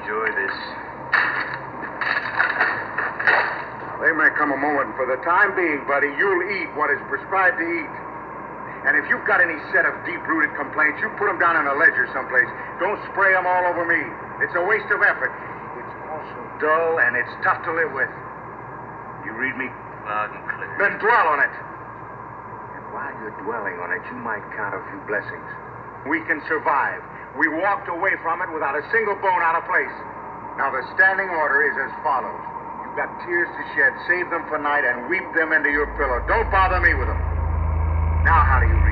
enjoy this. There may come a moment, for the time being, buddy, you'll eat what is prescribed to eat. And if you've got any set of deep-rooted complaints, you put them down on a ledger someplace. Don't spray them all over me. It's a waste of effort. It's also dull, and it's tough to live with. You read me? Loud and clear. Then dwell on it. And while you're dwelling on it, you might count a few blessings. We can survive. We walked away from it without a single bone out of place. Now, the standing order is as follows. You've got tears to shed. Save them for night and weep them into your pillow. Don't bother me with them. Now, how do you